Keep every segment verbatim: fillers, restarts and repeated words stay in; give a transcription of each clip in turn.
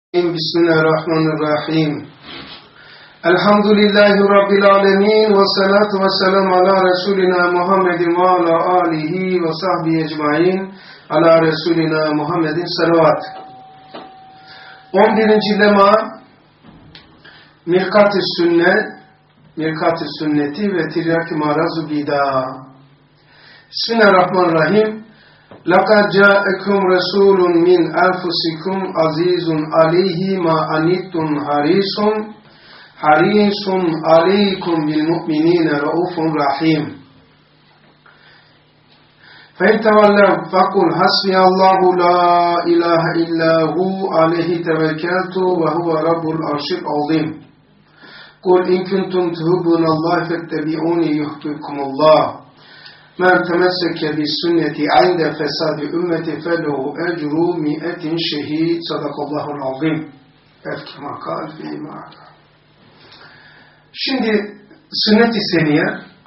Bismillahirrahmanirrahim. Elhamdülillahi Rabbil alemin ve salatu ve selamu ala Resulina Muhammedin ve ala alihi ve sahbihi ecmain ala Resulina Muhammedin salavat. on birinci lema Mirkat-ı Sünne, Mirkat-ı Sünneti ve Tiryak-ı Marazu Bida. Bismillahirrahmanirrahim. لَقَدْ جَاءَكُمْ رَسُولٌ مِّنْ أَنْفُسِكُمْ عَزِيزٌ عَلَيْهِ مَا عَنِتُّمْ حَرِيصٌ حَرِيصٌ عَلَيْكُمْ بِالْمُؤْمِنِينَ رَءُوفٌ رَحِيمٌ فَإِنْ تَوَلَّوْا فَقُلْ حَسْبِيَ اللَّهُ لَا إِلَٰهَ إِلَّا هُوَ عَلَيْهِ تَوَكَّلْتُ وَهُوَ رَبُّ الْعَرْشِ الْعَظِيمِ قُلْ إِنْ كُنتُمْ تُحِبُّونَ اللَّهَ فَاتَّبِعُونِي يُحْبِبْكُمُ اللَّهُ مَنْ تَمَسَّكَ بِالسُّنَّةِ عِنْدَ فَسَادِ أُمَّةِ فَلَهُ أَجْرُ مِائَةِ شَهِيدٍ صَدَقَ اللّٰهُ الْعَظِيمُ. Kema kâl fî ma'âlâ. Şimdi sünnet-i seniye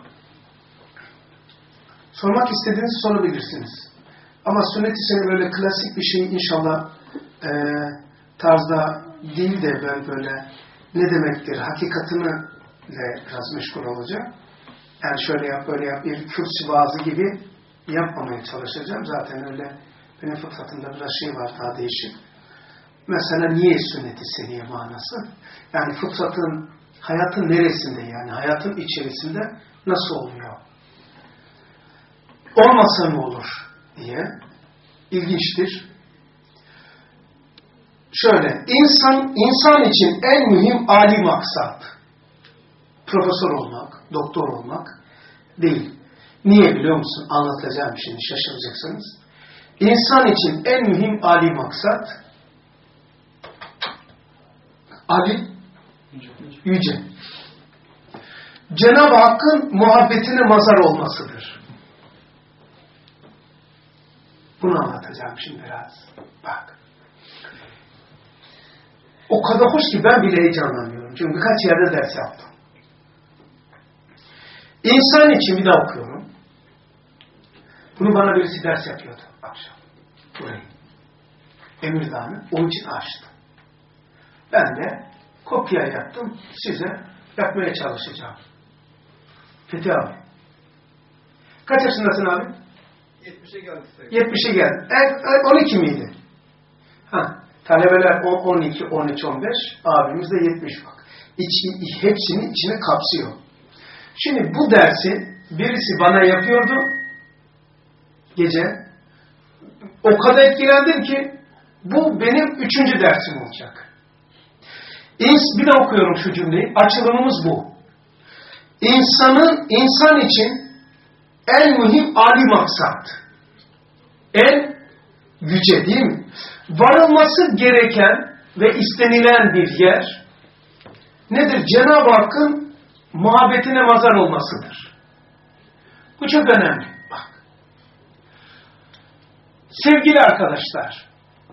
sormak istediğinizi sorabilirsiniz. Ama sünnet-i seniye böyle klasik bir şey inşallah e, tarzda değil de ben böyle ne demektir hakikatini ile biraz meşgul olacağım. Yani şöyle yap, böyle yap, bir kürsü vaazı gibi yapmamaya çalışacağım. Zaten öyle benim fıtratımda biraz şey var, daha değişik. Mesela niye sünnet-i seniye manası? Yani fıtratın, hayatın neresinde yani? Hayatın içerisinde nasıl oluyor? Olmasa ne olur diye. İlginçtir. Şöyle, insan, insan için en mühim âli maksat, profesör olmak, doktor olmak değil. Niye biliyor musun? Anlatacağım şimdi, şaşıracaksınız. İnsan için en mühim âli maksat âli, yüce. Cenab-ı Hakk'ın muhabbetine mazhar olmasıdır. Bunu anlatacağım şimdi biraz. Bak. O kadar hoş ki ben bile heyecanlanıyorum. Çünkü birkaç yerde ders yaptım. İnsan için bir daha okuyorum. Bunu bana birisi ders yapıyordu akşam. Burayı. Emirdağ'ını onun için açtı. Ben de kopya yaptım. Size yapmaya çalışacağım. Fethi abi. Kaç yaşındasın abi? yetmişe geldi. yetmişe geldi. E, on iki miydi? Ha, talebeler on iki, on üç, on beş. Abimiz de yetmiş bak. İç, hepsini içine kapsıyor. Şimdi bu dersi birisi bana yapıyordu gece. O kadar etkilendim ki bu benim üçüncü dersim olacak. Bir de okuyorum şu cümleyi. Açılımımız bu. İnsanın, insan için en mühim âli maksat. En yüce değil mi? Varılması gereken ve istenilen bir yer nedir? Cenab-ı Hakk'ın muhabbetine mazhar olmasıdır. Bu çok önemli. Bak. Sevgili arkadaşlar,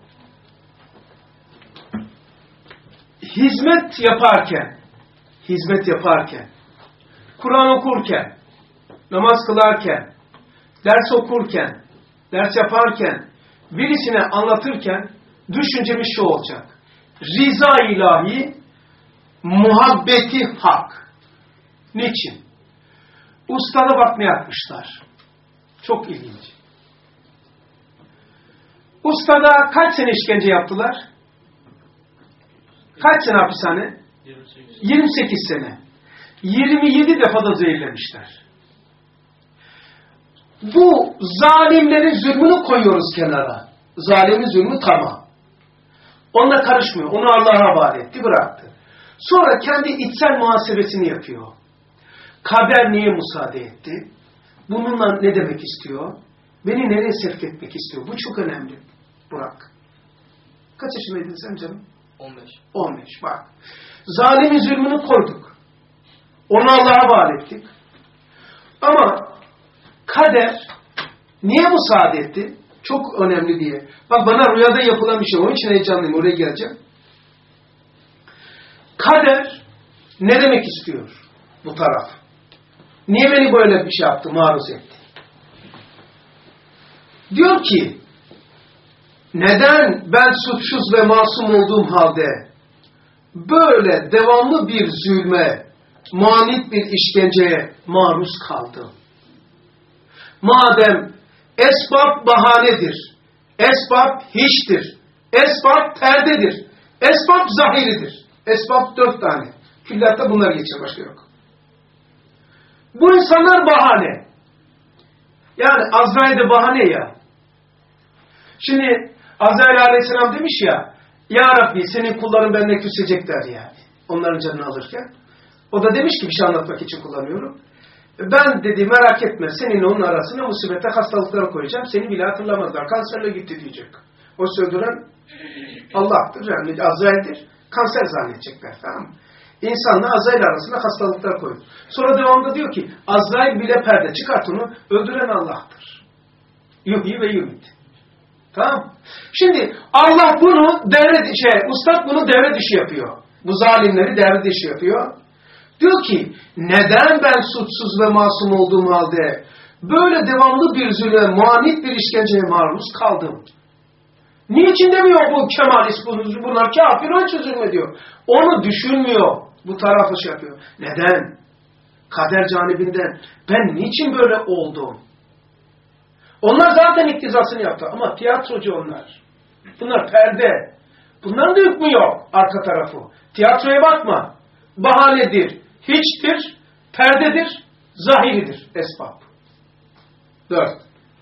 hizmet yaparken, hizmet yaparken, Kur'an okurken, namaz kılarken, ders okurken, ders yaparken, birisine anlatırken düşüncemiz şu olacak. Rıza ilahi, muhabbeti hak. Niçin? Ustada bak ne yapmışlar. Çok ilginç. Ustada kaç sene işkence yaptılar? Kaç sene hapishane? yirmi sekiz sene. yirmi yedi defa da zehirlemişler. Bu zalimlerin zulmünü koyuyoruz kenara. Zalimin zulmü tamam. Onunla karışmıyor. Onu Allah'a havale etti, bıraktı. Sonra kendi içsel muhasebesini yapıyor. Kader niye müsaade etti? Bununla ne demek istiyor? Beni nereye sevk etmek istiyor? Bu çok önemli. Burak. Kaç yaşındaydın sen canım? on beş. on beş. Bak. Zalimin zulmünü koyduk. Onu Allah'a havale ettik. Ama kader niye müsaade etti? Çok önemli diye. Bak bana rüyada yapılan bir şey. Onun için heyecanlıyım. Oraya geleceğim. Kader ne demek istiyor? Bu taraf. Niye beni böyle bir şey yaptı, maruz etti? Diyor ki, neden ben suçsuz ve masum olduğum halde böyle devamlı bir zulme, manit bir işkenceye maruz kaldım? Madem esbab bahanedir, esbab hiçtir, esbab perdedir, esbab zahiridir. Esbab dört tane. Küllatta bunlar geçiyor, başka yok. Bu insanlar bahane. Yani Azrail de bahane ya. Şimdi Azrail Aleyhisselam demiş ya, Ya Rabbi senin kulların benimle küsecekler yani. Onların canını alırken. O da demiş ki bir şey anlatmak için kullanıyorum. Ben dedi merak etme seninle onun arasına musibete hastalıkları koyacağım. Seni bile hatırlamazlar. Kanserle gitti diyecek. O öldüren Allah'tır yani Azrail'dir. Kanser zannedecekler, tamam mı? İnsanla Azrail arasında hastalıklar koyuyor. Sonra devamında diyor ki Azrail bile perde, çıkart onu, öldüren Allah'tır. Yuhyi ve yumit. Tamam. Şimdi Allah bunu devre şey, ustad bunu devre dışı yapıyor. Bu zalimleri devre dışı yapıyor. Diyor ki neden ben suçsuz ve masum olduğum halde böyle devamlı bir zulme, manit bir işkenceye maruz kaldım? Niçin demiyor bu kemalist, bunlar kafir, onun için zulme diyor. Onu düşünmüyor. Bu tarafı şey yapıyor. Neden? Kader canibinden ben niçin böyle oldum? Onlar zaten iktizasını yaptı ama tiyatrocu onlar. Bunlar perde. Bunların da hükmü yok arka tarafı. Tiyatroya bakma. Bahanedir, hiçtir, perdedir, zahiridir esbab. Dört.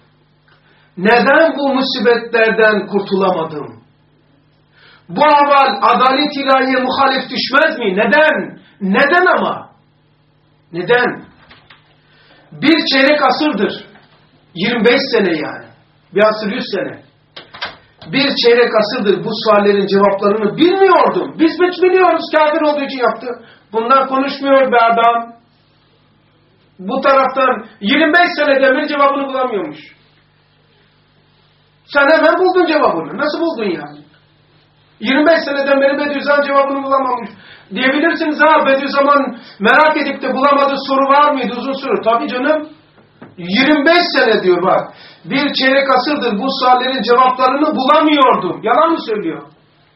Neden bu musibetlerden kurtulamadım? Bu ahval adalet ilahiye muhalif düşmez mi? Neden? Neden ama? Neden? Bir çeyrek asırdır. yirmi beş sene yani. Bir asır yüz sene. Bir çeyrek asırdır bu suallerin cevaplarını bilmiyordum. Biz hiç biliyoruz, kafir olduğu için yaptı. Bundan konuşmuyor be adam. Bu taraftan yirmi beş seneden beri cevabını bulamıyormuş. Sen hemen buldun cevabını. Nasıl buldun yani? yirmi beş seneden beri Bediüzzaman cevabını bulamamış. Diyebilirsiniz ha Bediüzzaman merak edip de bulamadığı soru var mıydı, uzun soru? Tabii canım. yirmi beş sene diyor bak. Bir çeyrek asırdır bu suallerin cevaplarını bulamıyordum. Yalan mı söylüyor?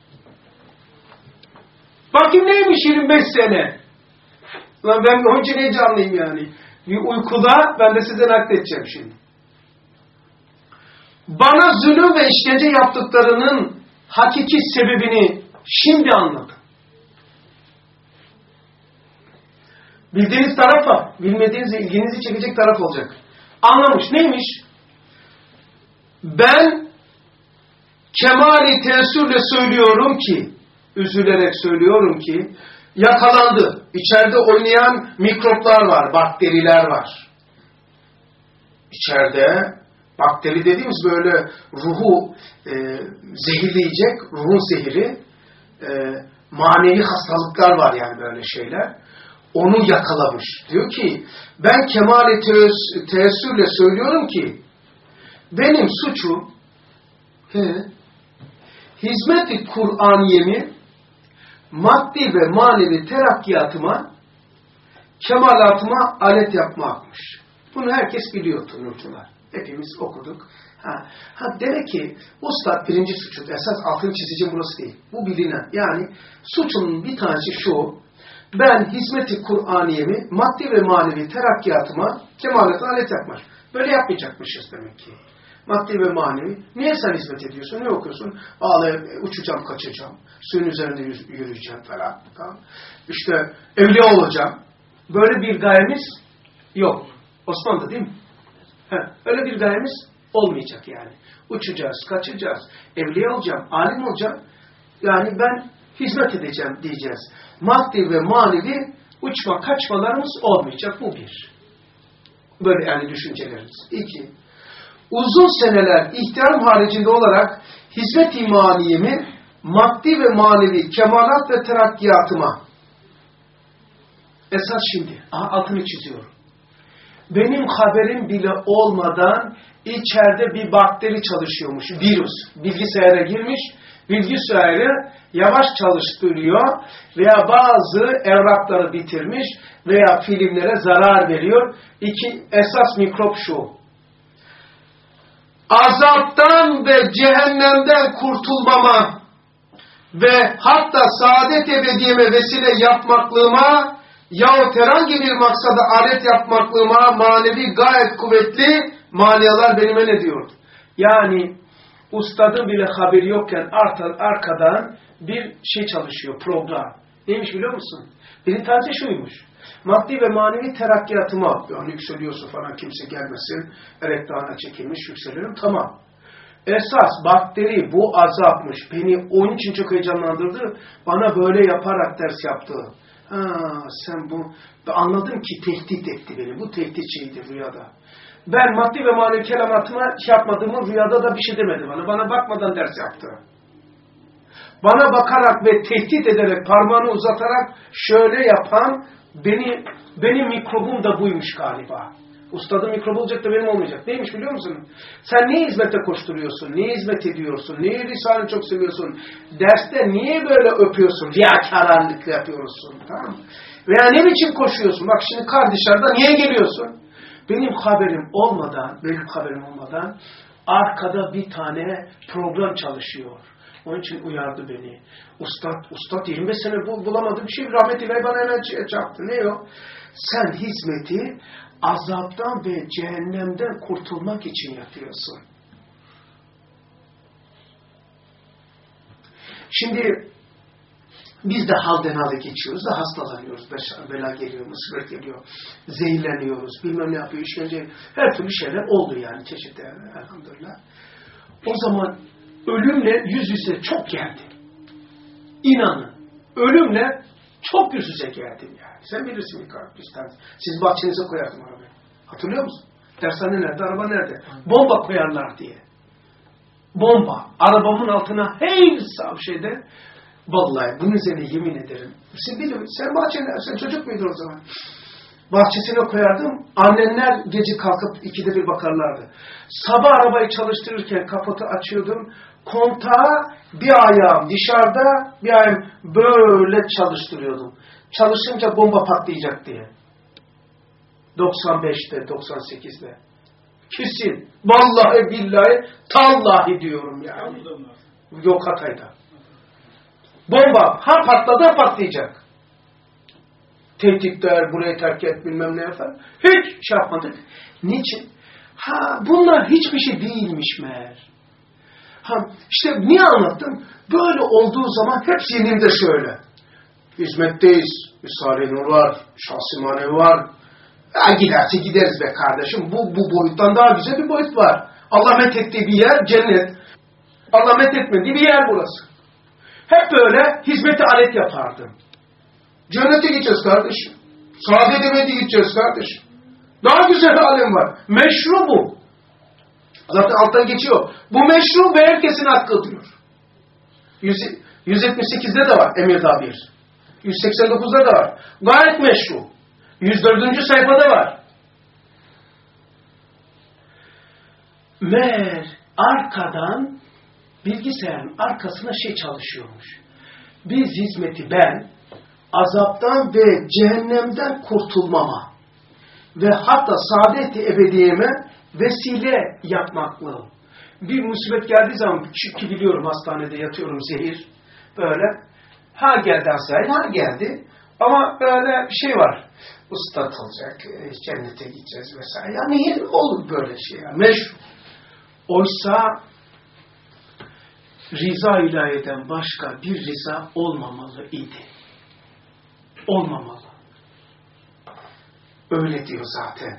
Bakayım neymiş yirmi beş sene? Lan ben onun için heyecanlıyım yani. Bir uykuda ben de size nakledeceğim şimdi. Bana zulüm ve işkence yaptıklarının hakiki sebebini şimdi anladım. Bildiğiniz taraf var. Bilmediğiniz ilginizi çekecek taraf olacak. Anlamış. Neymiş? Ben kemali teessürle söylüyorum ki, üzülerek söylüyorum ki, yakalandı. İçeride oynayan mikroplar var, bakteriler var. İçeride bakteri dediğimiz böyle ruhu e, zehirleyecek, ruhun zehiri, e, manevi hastalıklar var yani böyle şeyler. Onu yakalamış. Diyor ki ben kemali teessürle söylüyorum ki benim suçum he, hizmet-i Kur'aniyemi maddi ve manevi terakkiyatıma, kemalatıma alet yapmakmış. Bunu herkes biliyor Tunurcular. Hepimiz okuduk. Ha, ha demek ki ustad birinci suçu, esas altını çizeceğim burası değil. Bu bilinen. Yani suçun bir tanesi şu: ben hizmet-i Kur'aniyemi maddi ve manevi terakkiyatıma, kemalatına alet yapmak. Böyle yapmayacakmışız demek ki. Maddi ve manevi. Niye sen hizmet ediyorsun? Ne okuyorsun? Ağlayıp uçacağım, kaçacağım. Suyun üzerinde yürüyeceğim falan. Tamam. İşte evliya olacağım. Böyle bir gayemiz yok. Osmanlı değil mi? He, öyle bir gayemiz olmayacak yani. Uçacağız, kaçacağız. Evliya olacağım, alim olacağım. Yani ben hizmet edeceğim diyeceğiz. Maddi ve manevi uçma, kaçmalarımız olmayacak. Bu bir. Böyle yani düşüncelerimiz. İki. Uzun seneler ihtiram haricinde olarak hizmet imaniyemi maddi ve manevi kemalat ve terakkiyatıma esas şimdi aha, altını çiziyorum. Benim haberim bile olmadan içeride bir bakteri çalışıyormuş. Virüs. Bilgisayara girmiş. Bilgisayarı yavaş çalıştırıyor veya bazı evrakları bitirmiş veya filmlere zarar veriyor. İki esas mikrop şu. azaptan ve cehennemden kurtulmama ve hatta saadet ebediyeme vesile yapmaklığıma yahut herhangi bir maksada alet yapmaklığıma manevi gayet kuvvetli maniyalar benime ne diyor? Yani ustadın bile haberi yokken arkadan bir şey çalışıyor, program. Neymiş biliyor musun? Birinci tane şuymuş. Maddi ve manevi terakkiyatıma, yani yükseliyorsun falan, kimse gelmesin, erektana çekilmiş, yükseliyorum, tamam. Esas bakteri bu azapmış. Beni onun için çok heyecanlandırdı. Bana böyle yaparak ders yaptı. Ha, sen bu, anladım ki tehdit etti beni. Bu tehdit şeydi rüyada. Ben maddi ve manevi kelamatıma şey yapmadığımı rüyada da bir şey demedi bana. Bana bakmadan ders yaptı. Bana bakarak ve tehdit ederek, parmağını uzatarak şöyle yapan beni, benim mikrobum da buymuş galiba. Ustadın mikrobu olacak da benim olmayacak. Neymiş biliyor musun? Sen niye hizmete koşturuyorsun? Niye hizmet ediyorsun? Niye Risale'yi çok seviyorsun? Derste niye böyle öpüyorsun? Riyakarlık yapıyorsun. Tamam mı? Veya ne biçim koşuyorsun? Bak şimdi kar dışarıda, niye geliyorsun? Benim haberim olmadan, benim haberim olmadan arkada bir tane program çalışıyor. Onun için uyardı beni. Ustad, ustad yirmi beş sene bul, bulamadı bir şey. Rahmet ilahi bana hemen çarptı. Ne o? Sen hizmeti azaptan ve cehennemden kurtulmak için yapıyorsun. Şimdi biz de halden hale geçiyoruz da hastalanıyoruz. Bela geliyor, musibet geliyor. Zehirleniyoruz. Bilmem ne yapıyor, işkence. Her türlü şeyler oldu yani çeşitli elhamdülillah. O zaman ölümle yüz yüze çok geldim. İnanın. Ölümle çok yüz yüze geldim yani. Sen bilirsin bizden. Siz bahçenize koyardım arabayı. Hatırlıyor musun? Dershane nerede? Araba nerede? Bomba koyarlar diye. Bomba. Arabamın altına hey sağ şeyde. Vallahi bunun üzerine yemin ederim. Sen biliyor musun? Sen bahçene, sen çocuk muydun o zaman? Bahçesine koyardım. Annenler gece kalkıp ikide bir bakarlardı. Sabah arabayı çalıştırırken kaputu açıyordum. Kontağı bir ayağım dışarıda, bir ayağım böyle çalıştırıyordum. Çalışınca bomba patlayacak diye. doksan beşte, doksan sekizde. Kesin. Vallahi billahi, tallahi diyorum yani. Yok Hatay'da. Bomba ha patladı ha patlayacak. Tehditler, burayı terk et bilmem ne yapar. Hiç şey yapmadık. Niçin? Ha bunlar hiçbir şey değilmiş meğer. Ha işte niye anlattım? Böyle olduğu zaman hep zihnimde şöyle. Hizmetteyiz. Risale-i Nur var. Şahs-ı manevi var. Ya giderse gideriz be kardeşim. Bu, bu boyuttan daha güzel bir boyut var. Allah methettiği bir yer cennet. Allah methetmediği bir yer burası. Hep böyle hizmete alet yapardım. Cennete gideceğiz kardeşim. Saadet ebedi gideceğiz kardeşim. Daha güzel alem var. Meşru bu. Zaten alttan geçiyor. Bu meşru ve herkesin hakkı diyor. yüz yetmiş sekizde de var Emirdağ bir. yüz seksen dokuzda da var. Gayet meşru. yüz dördüncü sayfada var. Meğer arkadan bilgisayarın arkasına şey çalışıyormuş. Biz hizmeti ben azaptan ve cehennemden kurtulmama ve hatta saadet-i ebediyeme vesile yapmaklığım. Bir musibet geldiği zaman, çünkü biliyorum hastanede yatıyorum zehir, böyle, ha geldi hastaneye, ha geldi, ama böyle bir şey var, ustad olacak, cennete gideceğiz vesaire, yani olur böyle şey, yani, meşhur. Oysa, rıza ilahiden başka bir rıza olmamalı idi. Olmamalı. Öyle diyor zaten.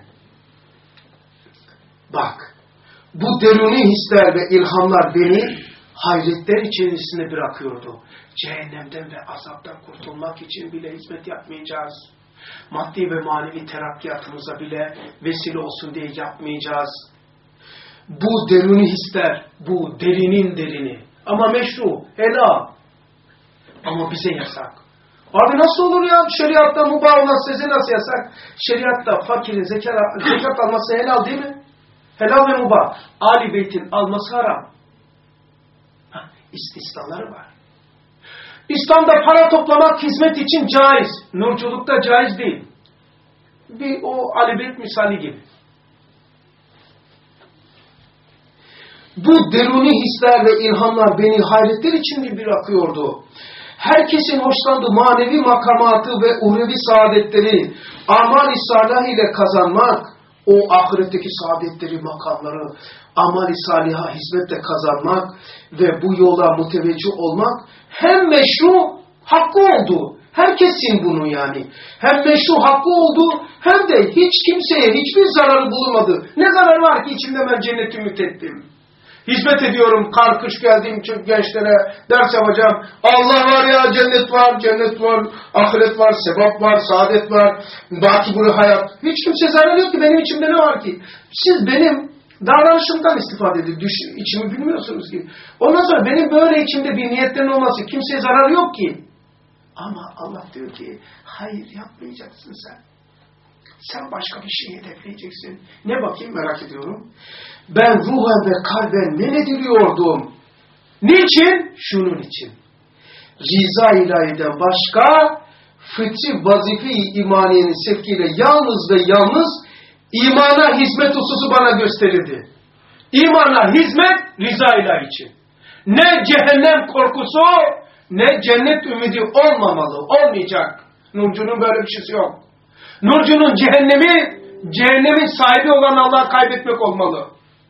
Bak, bu deruni hisler ve ilhamlar beni hayretler içerisine bırakıyordu. Cehennemden ve azaptan kurtulmak için bile hizmet yapmayacağız. Maddi ve manevi terakkiyatımıza bile vesile olsun diye yapmayacağız. Bu deruni hisler, bu derinin derini. Ama meşru, helal. Ama bize yasak. Abi nasıl olur ya? Şeriatta mubah olan size nasıl yasak? Şeriatta fakirin zekat, zekat alması helal değil mi? Helal ve mubah. Ali Beyt'in alması haram. Ha, istisnaları var. İslam'da para toplamak hizmet için caiz. Nurculukta caiz değil. Bir o Ali Beyt misali gibi. Bu deruni hisler ve ilhamlar beni hayretler içinde bir akıyordu. Herkesin hoşlandığı manevi makamatı ve uhrevi saadetleri amal-i salih ile kazanmak, o ahiretteki saadetleri, makamları amal-i saliha hizmetle kazanmak ve bu yola muteveccih olmak hem meşru hakkı oldu. Herkesin bunu yani. Hem meşru hakkı oldu hem de hiç kimseye hiçbir zararı bulunmadı. Ne zarar var ki içimde ben cenneti ümit ettim. Hizmet ediyorum, kar kış geldiğim için gençlere ders yapacağım. Allah var ya, cennet var, cennet var, ahiret var, sevap var, saadet var, baki bu hayat. Hiç kimse zarar yok ki, benim içimde ne var ki? Siz benim davranışımdan istifade edin, içimi bilmiyorsunuz ki. Ondan sonra benim böyle içimde bir niyetlerin olması, kimseye zarar yok ki. Ama Allah diyor ki, hayır yapmayacaksın sen. Sen başka bir şey hedefleyeceksin. Ne bakayım, merak ediyorum. Ben ruhen ve kalben men ediliyordum. Niçin? Şunun için. Riza ilahiden başka fıtri vazife-i imaniyenin sevkiyle yalnız ve yalnız imana hizmet hususu bana gösterildi. İmana hizmet riza ilahi için. Ne cehennem korkusu ne cennet ümidi olmamalı, olmayacak. Nurcunun böyle bir şeysi yok. Nurcunun cehennemi, cehennemin sahibi olan Allah'ı kaybetmek olmalı.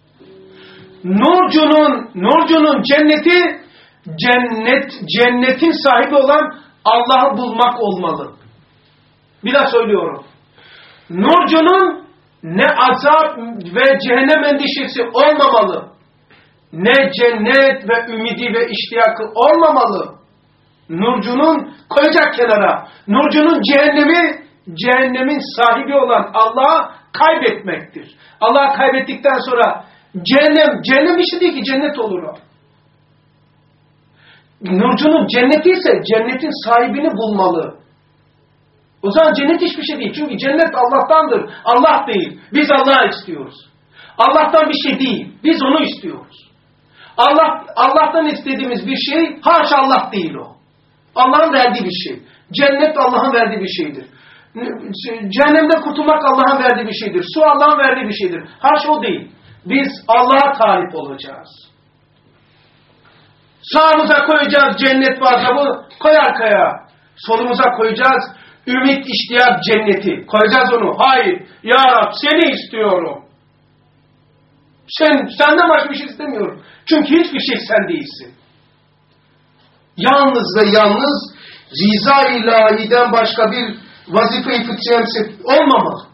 Nurcunun, Nurcunun cenneti, cennet, cennetin sahibi olan Allah'ı bulmak olmalı. Bir daha söylüyorum. Nurcunun ne azap ve cehennem endişesi olmamalı. Ne cennet ve ümidi ve iştiyakı olmamalı. Nurcunun koyacak kenara. Nurcunun cehennemi, cehennemin sahibi olan Allah'ı kaybetmektir. Allah'ı kaybettikten sonra cehennem, cehennem işi değil ki cennet olur o. Nurcunun cenneti ise cennetin sahibini bulmalı. O zaman cennet hiçbir şey değil. Çünkü cennet Allah'tandır. Allah değil. Biz Allah'ı istiyoruz. Allah'tan bir şey değil. Biz onu istiyoruz. Allah, Allah'tan istediğimiz bir şey haşa Allah değil o. Allah'ın verdiği bir şey. Cennet Allah'ın verdiği bir şeydir. Cehennemden kurtulmak Allah'ın verdiği bir şeydir. Su Allah'ın verdiği bir şeydir. Haşa o değil. Biz Allah'a talip olacağız. Sağımıza koyacağız cennet varsa bu koy arkaya. Solumuza koyacağız ümit, iştiyak cenneti. Koyacağız onu. Hayır. Ya Rab seni istiyorum. Sen, senden başka bir şey istemiyorum. Çünkü hiçbir şey sen değilsin. Yalnız ve yalnız riza ilahiden başka bir vazife-i fıtriyemsi olmamalı.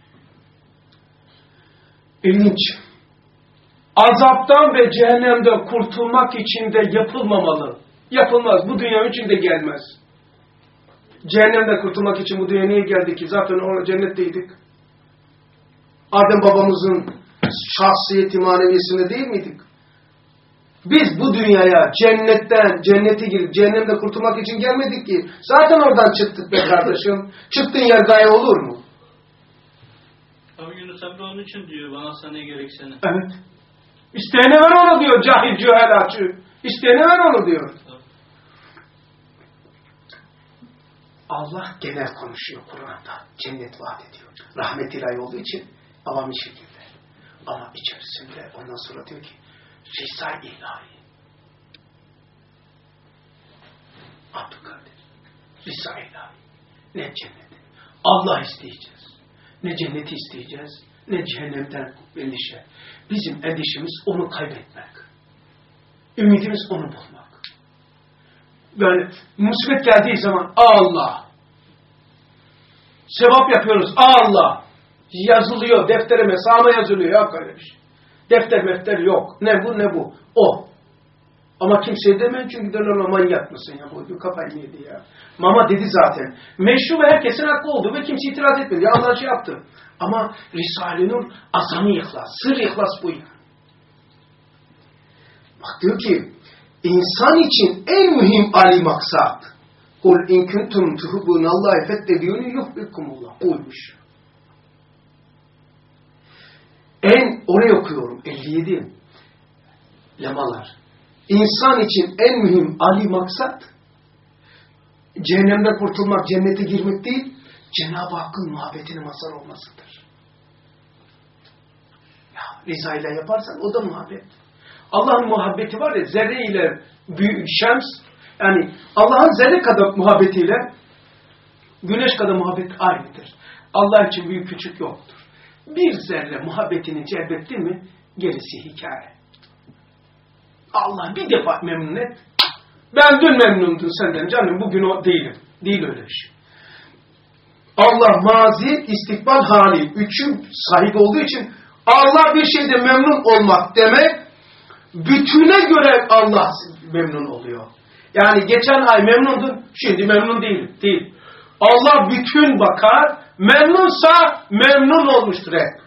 İlginç. Azaptan ve cehennemden kurtulmak için de yapılmamalı. Yapılmaz. Bu dünya için de gelmez. Cehennemden kurtulmak için bu dünyaya niye geldik ki? Zaten orada cennetteydik. Adem babamızın şahsiyeti maneviyesinde değil miydik? Biz bu dünyaya cennetten, cennete girip cehennemden kurtulmak için gelmedik ki. Zaten oradan çıktık be kardeşim. Çıktığın yer gaye olur mu? Abi Yunus Emre onun için diyor. Bana sana ne gereksene. Evet. İsteyene ver onu diyor cahil cühelatçı. İsteyene ver onu diyor. Tabii. Allah genel konuşuyor Kur'an'da. Cennet vaat ediyor. Rahmet ilahi olduğu için avami şekilde. Ama içerisinde ondan sonra diyor ki Risa ilahi. Abdülkadir. Risa ilahi. Ne cenneti. Allah isteyeceğiz. Ne cenneti isteyeceğiz. Ne cehennemden endişe. Bizim endişemiz onu kaybetmek. Ümidimiz onu bulmak. Böyle musibet geldiği zaman Allah. Sevap yapıyoruz. Allah. Yazılıyor. Deftere mesama yazılıyor. Yok öyle bir şey. Defter mefter yok. Ne bu ne bu. O. Ama kimseye demeyin çünkü derler manyak mısın ya. Bu kafayı yedi ya. Mama dedi zaten. Meşru ve herkesin hakkı oldu ve kimse itiraz etmedi. Ya Allah şey yaptı. Ama Risale-i Nur azami ihlas. Sır ihlas bu ya. Bak diyor ki insan için en mühim âli maksat. Kul in kuntum tuhibbunallahi fettebiyuni yuhbibkumullah. Olmuş. En, oraya okuyorum, elli yedi lemalar. İnsan için en mühim âli maksat, cehennemden kurtulmak, cennete girmek değil, Cenab-ı Hakk'ın muhabbetine mazhar olmasıdır. Ya, Rıza ile yaparsan o da muhabbet. Allah'ın muhabbeti var ya, zerre ile büyük şems, yani Allah'ın zerre kadar muhabbetiyle güneş kadar muhabbet aynıdır. Allah için büyük küçük yoktur. Bir zerre muhabbetini celbetti mi gerisi hikaye. Allah bir defa memnun et. Ben dün memnundum senden canım, bugün o değilim. Değil öyle bir şey. Allah mazi, istikbal, hali üçü sahip olduğu için Allah bir şeyde memnun olmak demek, bütüne göre Allah memnun oluyor. Yani geçen ay memnundun, şimdi memnun değilim. Değil. Allah bütün bakar, memnunsa memnun olmuştur hep.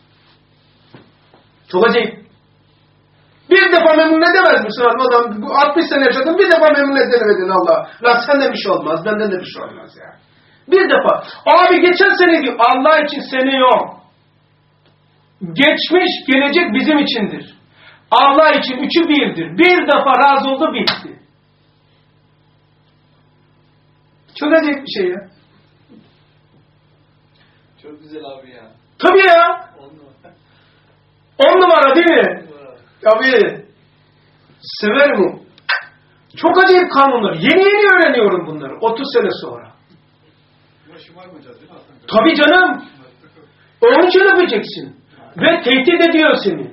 Çok acayip. Bir defa memnun edemez misin adam? Bu altmış sene yaşadın, bir defa memnun edemedin Allah. La senden bir şey olmaz, benden de bir şey olmaz yani. Bir defa. Abi geçen sene diyor, Allah için sene yok. Geçmiş, gelecek bizim içindir. Allah için üçü birdir. Bir defa razı oldu, bitti. Çok acayip bir şey ya. Çok güzel abi ya. Tabii ya. On numara. On numara değil mi? Tabii. Severim o. Çok acayip kanunlar. Yeni yeni öğreniyorum bunları. otuz sene sonra. Tabii canım. Onun için yapacaksın. Ve tehdit ediyor seni.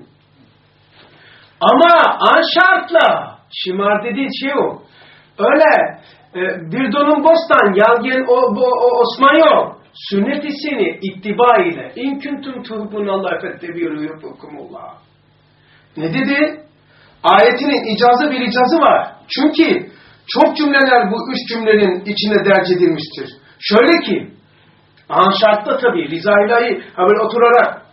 Ama an şartla. Şımar dediği şey o. Öyle e, bir donun bostan, yalgen o, o, o Osman yok. Sünnet-i seni ittiba ile. İn kuntum tuhibbunallaha fettebi'û yuhbibkumullah. Ne dedi? Ayetinin icazı bir icazı var. Çünkü çok cümleler bu üç cümlenin içine derc edilmiştir. Şöyle ki, an şartta tabii Rıza İlahi böyle oturarak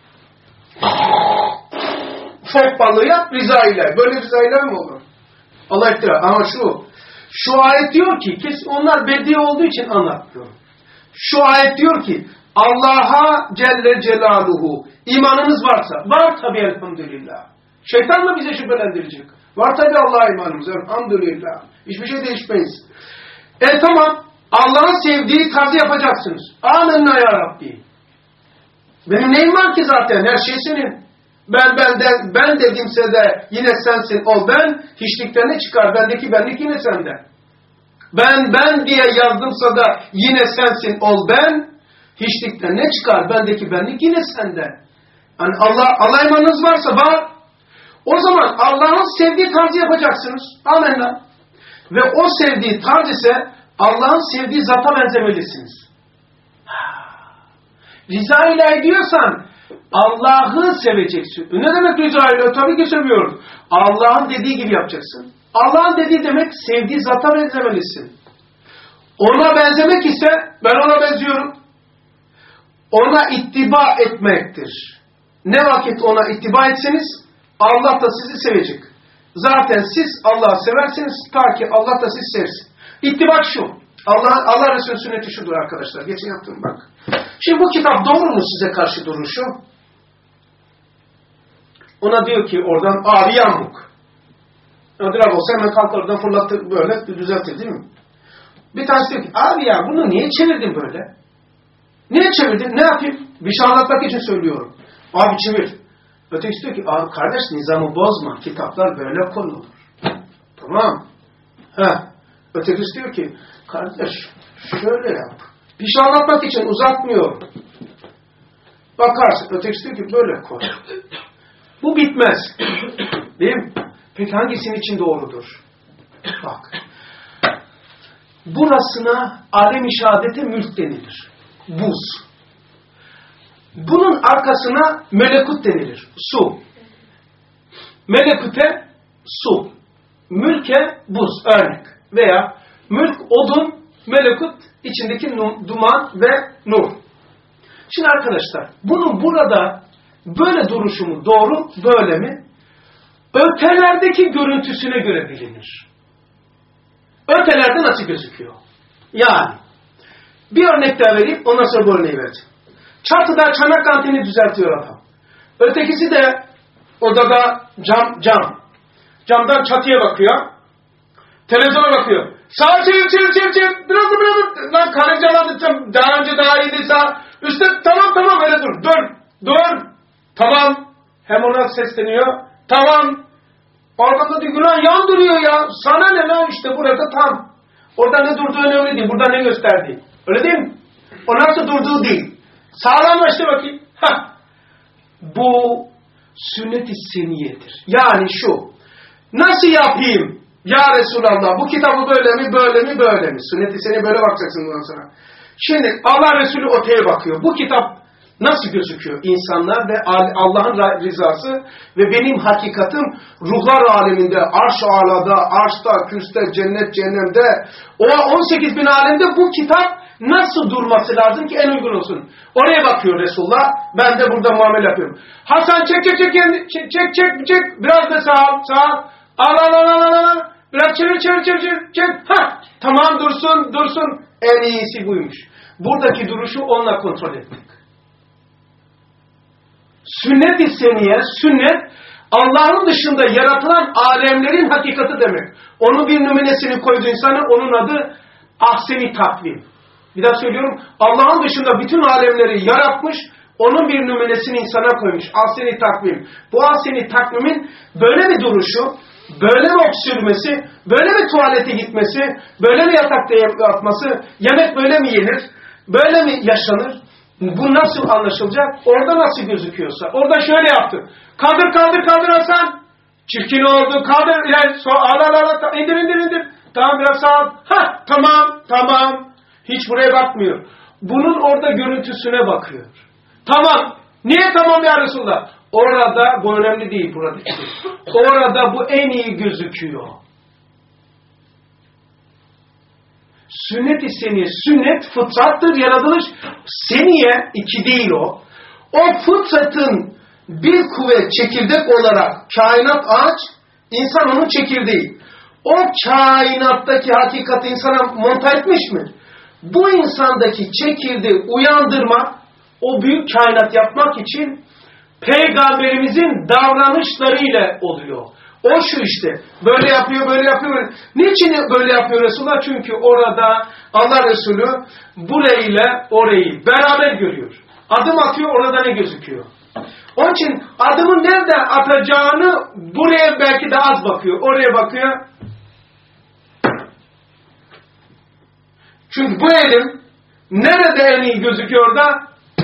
fok balığı yap Rıza İlahi. Böyle Rıza İlahi mi olur? Allah iftira. Ama şu, şu ayet diyor ki, kesin onlar bedi olduğu için anlatmıyorum. Şu ayet diyor ki, Allah'a Celle Celaluhu imanınız varsa, var tabii elhamdülillah. Şeytan mı bize şüphelendirecek? Var tabii Allah'a imanımız, elhamdülillah. Hiçbir şey değişmeyiz. E tamam, Allah'ın sevdiği tarzı yapacaksınız. Amenna ya Rabbi. Benim neyim var ki zaten? Her şey senin. Ben benden, ben dedimse de yine sensin ol ben. Hiçlikten ne çıkar? Bendeki benlik yine sende. Ben ben diye yazdımsa da yine sensin ol ben. Hiçlikten ne çıkar? Bendeki benlik yine sende. Yani Allah, Allah imanınız varsa var. O zaman Allah'ın sevdiği tarzı yapacaksınız. Amenna. Ve o sevdiği tarz ise Allah'ın sevdiği zata benzemelisiniz. Rıza ilahi diyorsan Allah'ı seveceksin. Ne demek rıza ilahi? Tabii ki seviyoruz. Allah'ın dediği gibi yapacaksın. Allah'ın dediği demek sevdiği zata benzemelisin. Ona benzemek ise ben ona benziyorum. Ona ittiba etmektir. Ne vakit ona ittiba etseniz Allah da sizi sevecek. Zaten siz Allah'ı seversiniz ta ki Allah da sizi sevsin. İttiba şu. Allah, Allah Resulü sünneti şudur arkadaşlar. Geçen yaptım bak. Şimdi bu kitap doğru mu size karşı duruşu? Ona diyor ki oradan abi yamuk. Ödülak olsa hemen kalk oradan fırlattı böyle düzeltir değil mi? Bir tanesi diyor ki abi ya bunu niye çevirdin böyle? Niye çevirdin? Ne yapayım? Bir şey anlatmak için söylüyorum. Abi çevir. Ötekisi diyor ki abi kardeş nizamı bozma. Kitaplar böyle konulur. Tamam. Heh. Ötekisi diyor ki kardeş şöyle yap. Bir şey anlatmak için uzatmıyorum. Bakarsın. Ötekisi diyor ki böyle koy. Bu bitmez. Değil mi? Peki hangisinin için doğrudur? Bak. Burasına alem-i şehadete mülk denilir. Buz. Bunun arkasına melekut denilir. Su. Melekute su. Mülke buz. Örnek. Veya mülk odun, melekut içindeki duman ve nur. Şimdi arkadaşlar bunun burada böyle duruşu mu doğru, böyle mi? Ötelerdeki görüntüsüne göre bilinir. Ötelerde nasıl gözüküyor? Yani bir örnek daha vereyim, ondan sonra bu örneği vereceğim. Çatıda çanak kantini düzeltiyor adam. Ötekisi de odada cam, cam. Camdan çatıya bakıyor. Televizyona bakıyor. Sağa çevir, çevir, çevir, çevir. Biraz da biraz da. Lan karıncalandı. Daha önce daha iyiydi sağ. Üstte tamam tamam öyle dur. Dur. Dur. Tamam. Hem ona sesleniyor. Tamam. Arkada diyor lan yandırıyor ya. Sana ne lan işte burada tam. Orada ne durduğu önemli değil. Burada ne gösterdiği. Öyle değil mi? O nasıl durduğu değil. Sağlamlaştı bakayım. Hah. Bu sünnet-i seniyedir. Yani şu. Nasıl yapayım? Ya Resulallah bu kitabı böyle mi böyle mi böyle mi? Sünnet-i seniye böyle bakacaksın bundan sonra. Şimdi Allah Resulü öteye bakıyor. Bu kitap nasıl gözüküyor insanlar ve Allah'ın rızası ve benim hakikatim ruhlar aleminde, arş-ı alada, arşta, kürste, cennet, cehennemde, o on sekiz bin alemde bu kitap nasıl durması lazım ki en uygun olsun. Oraya bakıyor Resulullah. Ben de burada muamele yapıyorum. Hasan çek çek çek çek çek çek çek biraz da sağ sağ al al al al al biraz çevir çevir çevir çevir çevir. Ha tamam dursun dursun. En iyisi buymuş. Buradaki duruşu onunla kontrol etmek. Sünnet-i seniye, sünnet Allah'ın dışında yaratılan alemlerin hakikati demek. Onun bir numunesini koydu insana, onun adı ahseni takvim. Bir daha söylüyorum, Allah'ın dışında bütün alemleri yaratmış, onun bir numunesini insana koymuş. Ahseni takvim. Bu ahseni takvimin böyle bir duruşu, böyle mi öksürmesi, böyle mi tuvalete gitmesi, böyle mi yatakta yatması, yemek böyle mi yenir, böyle mi yaşanır? Bu nasıl anlaşılacak? Orada nasıl gözüküyorsa. Orada şöyle yaptı. Kaldır kaldır kaldır Hasan. Çirkin oldu. Kaldır. Yani, so, ala ala ala. İndir indir indir. Tamam biraz sağ. Ha tamam tamam. Hiç buraya bakmıyor. Bunun orada görüntüsüne bakıyor. Tamam. Niye tamam ya Resulullah? Orada bu önemli değil buradaki. Orada bu en iyi gözüküyor. Sünnet-i seniye, sünnet fıtrattır, yaratılış. Seniye, iki değil o. O fıtratın bir kuvvet çekirdek olarak kainat ağaç, insan onun çekirdeği. O kainattaki hakikati insana monta etmiş mi? Bu insandaki çekirdeği uyandırmak, o büyük kainat yapmak için Peygamberimizin davranışlarıyla oluyor. O şu işte. Böyle yapıyor, böyle yapıyor. Böyle. Niçin böyle yapıyor Resulullah? Çünkü orada Allah Resulü burayla orayı beraber görüyor. Adım atıyor, orada ne gözüküyor? Onun için adımın nerede atacağını buraya belki de az bakıyor. Oraya bakıyor. Çünkü bu elim nerede en iyi gözüküyor da?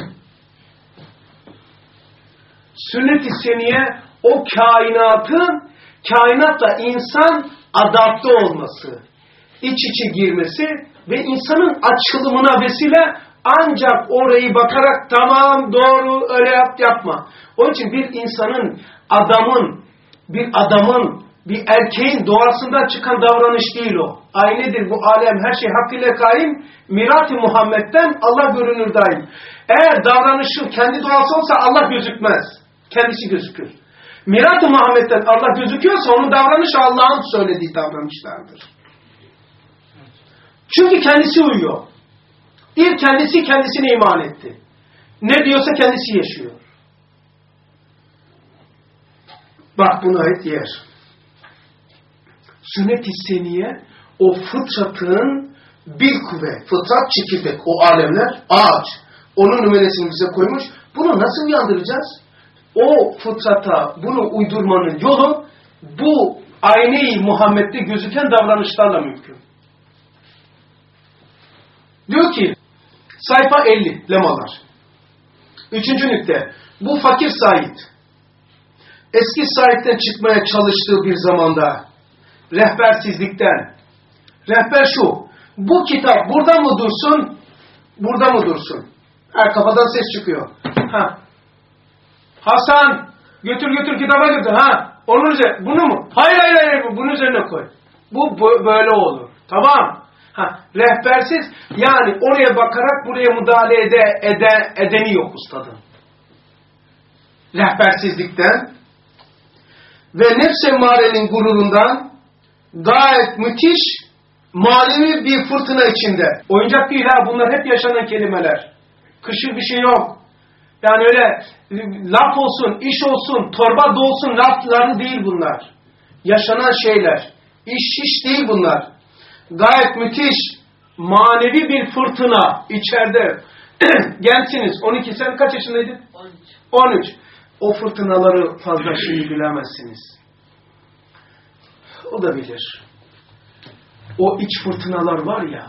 Sünnet-i seniye o kainatın kainatla insan adapte olması, iç içe girmesi ve insanın açılımına vesile ancak orayı bakarak tamam doğru öyle yap yapma. Onun için bir insanın, adamın, bir adamın, bir erkeğin doğasından çıkan davranış değil o. Aynedir bu alem her şey hakkıyla kaim, mirat-ı Muhammed'den Allah görünür daim. Eğer davranışı kendi doğası olsa Allah gözükmez. Kendisi gözükür. Mirat-ı Muhammed'den Allah gözüküyorsa onun davranışı Allah'ın söylediği davranışlardır. Çünkü kendisi uyuyor. İlk kendisi kendisine iman etti. Ne diyorsa kendisi yaşıyor. Bak buna ait yer. Sünnet-i seniye o fıtratın bir kuvvet, fıtrat çekirdek, o alemler ağaç. Onun nümenesini bize koymuş. Bunu nasıl uyandıracağız? O fıtrata bunu uydurmanın yolu bu ayne-i Muhammed'de gözüken davranışlarla mümkün. Diyor ki sayfa elli lemalar. Üçüncü nükte. Bu fakir Said eski Said'den çıkmaya çalıştığı bir zamanda rehbersizlikten rehber şu. Bu kitap burada mı dursun? Burada mı dursun? Her kafadan ses çıkıyor. Ha. Hasan götür götür kitaba götür. Ha. Onun üzerine bunu mu? Hayır hayır hayır bunun üzerine koy. Bu böyle olur. Tamam. Ha. Rehbersiz yani oraya bakarak buraya müdahale ede, ede, edeni yok ustadın. Rehbersizlikten ve nefs-i emarenin gururundan gayet müthiş manevi bir fırtına içinde. Oyuncak değil ha bunlar hep yaşanan kelimeler. Kışır bir şey yok. Yani öyle laf olsun, iş olsun, torba dolsun lafları değil bunlar. Yaşanan şeyler. İş iş değil bunlar. Gayet müthiş manevi bir fırtına içeride. Gençsiniz. on iki sen kaç yaşındaydın? on üç. on üç. O fırtınaları fazla şimdi bilemezsiniz. o da bilir. O iç fırtınalar var ya,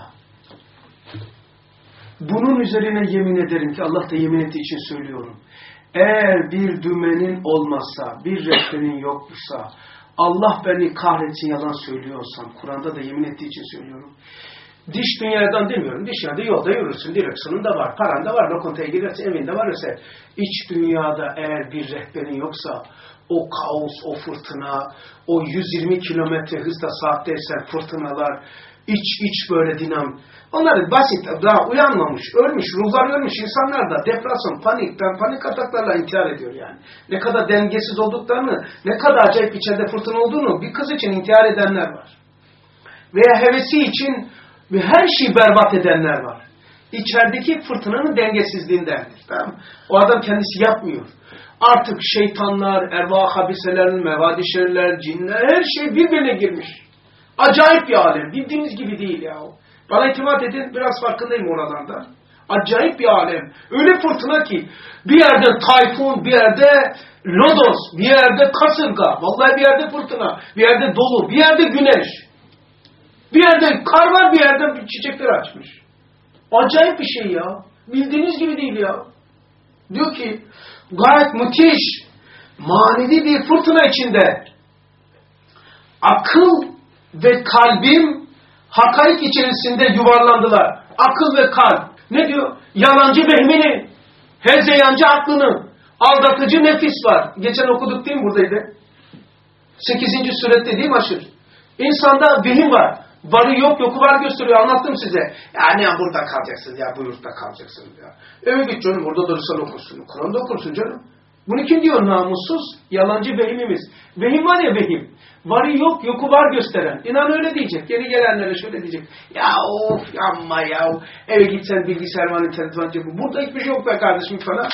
bunun üzerine yemin ederim ki Allah da yemin ettiği için söylüyorum. Eğer bir dümenin olmazsa, bir rehberin yoksa, Allah beni kahretsin yalan söylüyorsam, Kur'an'da da yemin ettiği için söylüyorum. Dış dünyadan demiyorum, dış dünyada yolda yürürsün, direksiyonun da var, paran da var, lokantaya girersin, evinde var ise, iç dünyada eğer bir rehberin yoksa, o kaos, o fırtına, o yüz yirmi kilometre hızla saatte esen fırtınalar, iç iç böyle dinam. Onlar basit, daha uyanmamış, ölmüş, ruhlar ölmüş insanlar da depresyon, panik, panik ataklarla intihar ediyor yani. Ne kadar dengesiz olduklarını, ne kadar acayip içeride fırtına olduğunu bir kız için intihar edenler var. Veya hevesi için ve her şeyi berbat edenler var. İçerideki fırtınanın dengesizliğindendir. Tamam mı? O adam kendisi yapmıyor. Artık şeytanlar, ervah habiseler, mevadi şerler, cinler, her şey birbirine girmiş. Acayip bir alem. Bildiğiniz gibi değil ya. Bana itimat edin, biraz farkındayım oralarda. Acayip bir alem. Öyle fırtına ki bir yerde tayfun, bir yerde lodos, bir yerde kasırga, vallahi bir yerde fırtına, bir yerde dolu, bir yerde güneş. Bir yerde kar var, bir yerde çiçekler açmış. Acayip bir şey ya. Bildiğiniz gibi değil ya. Diyor ki gayet müthiş, manevi bir fırtına içinde akıl ve kalbim hakaik içerisinde yuvarlandılar. Akıl ve kalp. Ne diyor? Yalancı vehmini, hezeyancı aklını, aldatıcı nefis var. Geçen okuduk değil mi buradaydı? sekizinci surette değil mi aşır? İnsanda vehim var. Varı yok, yoku var gösteriyor. Anlattım size. Yani ya burada kalacaksınız ya, bu yurtta kalacaksınız ya. Eve git canım, burada durursan okursun. Kur'an'da okursun canım. Bunu kim diyor? Namussuz, yalancı vehimimiz. Vehim var ya vehim. Varı yok, yoku var gösteren. İnan öyle diyecek. Yeni gelenlere şöyle diyecek. Ya of, amma ya. Eve gitsen bilgisayar var, internet var. Burada hiçbir şey yok be kardeşim falan.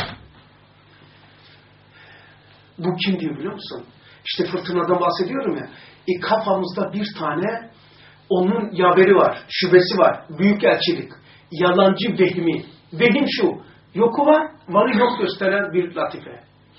Bu kim diyor biliyor musun? İşte fırtınadan bahsediyorum ya. E kafamızda bir tane onun yaveri var, şubesi var, büyükelçilik, yalancı vehmi. Vehim şu, yoku var, varı yok gösteren bir latife.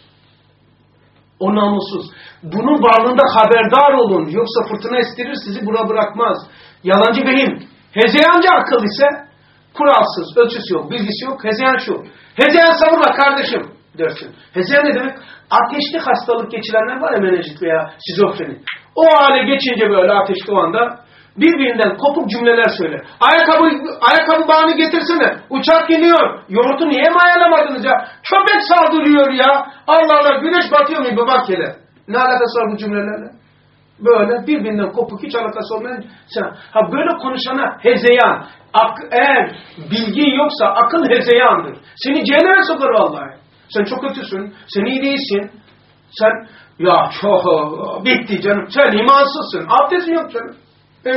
O namussuz. Bunun varlığında haberdar olun, yoksa fırtına estirir sizi bura bırakmaz. Yalancı vehim. Hezeyancı akıl ise kuralsız, ölçüsü yok, bilgisi yok. Hezeyan şu. Hezeyan savurma kardeşim dersin. Hezeyan ne demek? Ateşli hastalık geçirenler var ya, menenjit veya şizofreni. O hale geçince böyle ateşli o anda birbirinden kopuk cümleler söyler. Ayakkabı, ayakkabı bağını getirsene. Uçak iniyor. Yoğurtu niye mayalamadınız ya? Köpek saldırıyor ya. Allah Allah, güneş batıyor mu bu bahçede? Ne alakası var bu cümlelerle? Böyle birbirinden kopuk, hiç alakası olmayan. Ha böyle konuşana hezeyan. Ak, eğer bilgin yoksa akıl hezeyandır. Seni cehenneme sokar vallahi. Sen çok kötüsün. Sen iyi değilsin. Sen ya çok bitti canım. Sen imansızsın. Abdestin yok canım. E,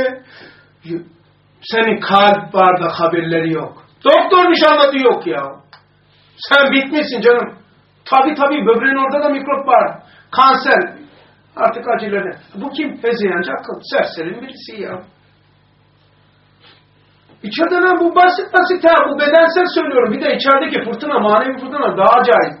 senin kalp var da haberleri yok. Doktor nişanladı yok ya. Sen bitmişsin canım. Tabi tabi böbreğin orada da mikrop var. Kanser. Artık acilere. Bu kim? Hezeyancı akıl. Serserin birisi ya. İçeriden bu basit basit ha. Bu bedensel söylüyorum. Bir de içerideki fırtına, manevi fırtına daha acayip.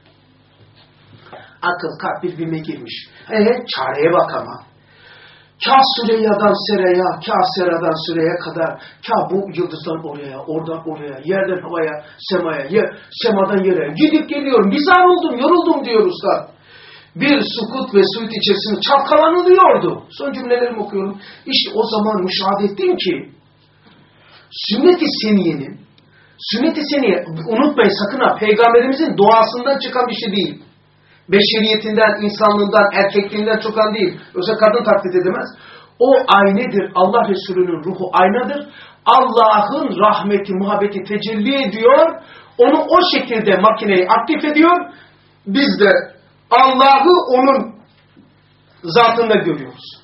Akıl kalp birbirine girmiş. Eee çareye bak ama. Kâh Süreyya'dan Sera'ya, kâh Sera'dan Süreyya'ya kadar, kâh bu yıldızdan oraya, oradan oraya, yerden havaya, semaya, yer, semadan yere gidip geliyorum. Bizar oldum, yoruldum diyor usta. Bir sukut ve suyut içerisinde çalkalanılıyordu. Son cümlelerimi okuyorum. İşte o zaman müşahede ettim ki sünnet-i seniyenin, sünnet-i seniye, unutmayın sakın ha, peygamberimizin doğasından çıkan bir şey değil. Beşeriyetinden, insanlığından, erkekliğinden çıkan değil. Yoksa kadın taklit edemez. O aynedir. Allah Resulü'nün ruhu aynadır. Allah'ın rahmeti, muhabbeti tecelli ediyor. Onu o şekilde makineyi aktif ediyor. Biz de Allah'ı onun zatında görüyoruz.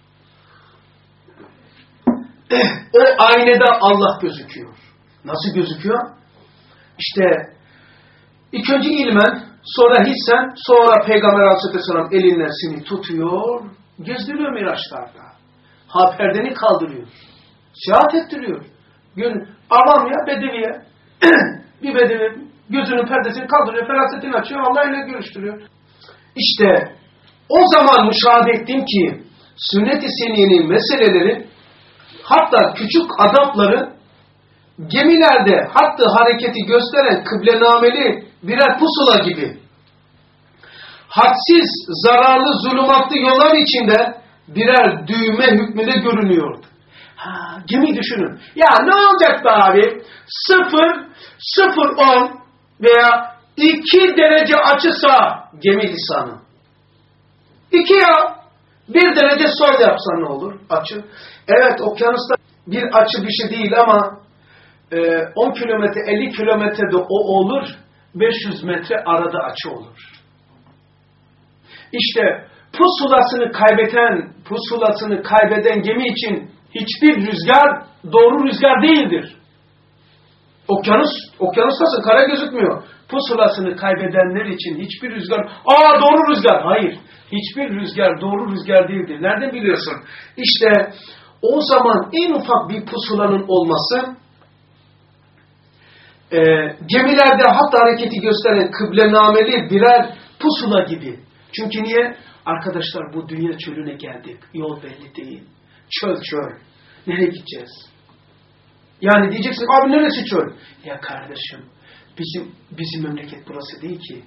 O aynada Allah gözüküyor. Nasıl gözüküyor? İşte ilk önce ilmen, sonra hissen, sonra Peygamber Aleyhisselam elinden seni tutuyor, gezdiriyor miraçlarda. Ha perdeni kaldırıyor. Seyahat ettiriyor. Gün, avam ya, bedeviye. Bir bedevi gözünün perdesini kaldırıyor, ferasetini açıyor, Allah ile görüştürüyor. İşte o zaman müşahede ettim ki sünnet-i seniyenin meseleleri, hatta küçük adapları gemilerde hattı hareketi gösteren kıblenameli birer pusula gibi hadsiz, zararlı, zulümatlı yollar içinde birer düğme hükmünde görünüyordu. Ha, gemi düşünün. Ya ne olacak be abi? Sıfır, sıfır on veya iki derece açısa gemi lisanı. İki ya. Bir derece sol yapsan ne olur? Açı. Evet, okyanusta bir açı bir şey değil ama on kilometre, elli kilometrede o olur. beş yüz metre arada açı olur. İşte pusulasını kaybeden, pusulasını kaybeden gemi için hiçbir rüzgar doğru rüzgar değildir. Okyanus, okyanustasın, kara gözükmüyor. Pusulasını kaybedenler için hiçbir rüzgar, aa doğru rüzgar, hayır. Hiçbir rüzgar doğru rüzgar değildir. Nereden biliyorsun? İşte o zaman en ufak bir pusulanın olması, e, gemilerde hat hareketi gösteren kıblenameli birer pusula gibi. Çünkü niye? Arkadaşlar bu dünya çölüne geldik. Yol belli değil. Çöl çöl. Nereye gideceğiz? Yani diyeceksin abi neresi çöl? Ya kardeşim bizim bizim memleket burası değil ki.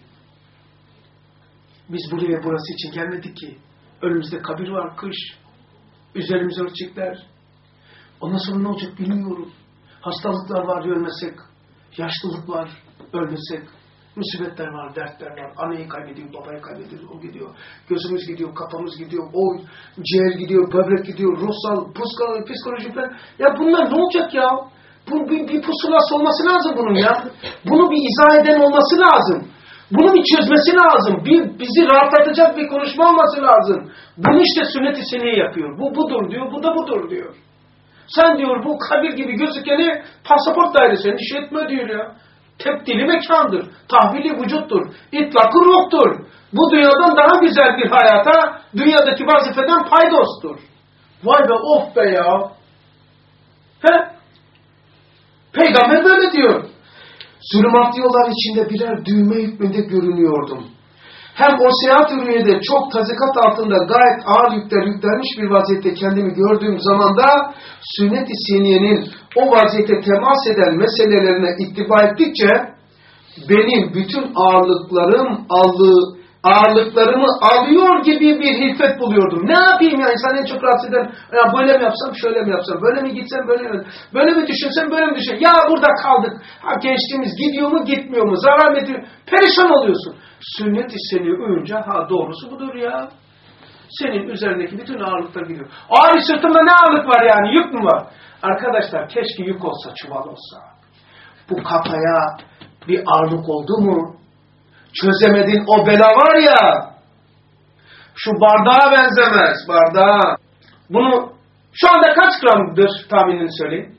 Biz buraya burası için gelmedik ki. Önümüzde kabir var, kış. Üzerimize örtecekler. Ondan sonra ne olacak bilmiyoruz. Hastalıklar var ölmesek. Yaşlılık var ölmesek. Musibetler var, dertler var. Anneyi kaybediyor, babayı kaybediyor, o gidiyor. Gözümüz gidiyor, kafamız gidiyor, o ciğer gidiyor, böbrek gidiyor, ruhsal, psikolojik falan. Ya bunlar ne olacak ya? Bu, bir, bir pusulası olması lazım bunun ya. Bunu bir izah eden olması lazım. Bunu bir çözmesi lazım. Bir, bizi rahatlatacak bir konuşma olması lazım. Bunu işte sünnet-i seniye yapıyor. Bu budur diyor, bu da budur diyor. Sen diyor bu kabir gibi gözükeni pasaport dairesinin iş etme diyor ya. Tebdili mekandır. Tahvili vücuttur. İtlakı ruhtur. Bu dünyadan daha güzel bir hayata, dünyadaki vazifeden paydostur. Vay be of be ya. He? Peygamber böyle diyor. Zulümatlı yollar içinde birer düğme hükmünde görünüyordum. Hem o seyahat ürünüde çok tazikat altında gayet ağır yükler yüklenmiş bir vaziyette kendimi gördüğüm zamanda sünnet-i seniyenin o vaziyete temas eden meselelerine ittiba ettikçe benim bütün ağırlıklarım aldığı ağırlıklarımı alıyor gibi bir hilfet buluyordum. Ne yapayım ya? İnsan en çok rahatsız eden, ya böyle mi yapsam, şöyle mi yapsam, böyle mi gitsem, böyle mi, böyle mi düşünsem, böyle mi düşünsem. Ya burada kaldık. Ha gençliğimiz gidiyor mu, gitmiyor mu? Zarar mı ediyor? Perişan oluyorsun. Sünnet-i seniye uyunca, ha doğrusu budur ya. Senin üzerindeki bütün ağırlıklar gidiyor. Ağrı sırtımda ne ağırlık var yani? Yük mü var? Arkadaşlar keşke yük olsa, çuval olsa. Bu kafaya bir ağırlık oldu mu? Çözemediğin o bela var ya, şu bardağa benzemez, bardağa. Bunu şu anda kaç gramdır tahminini söyleyin?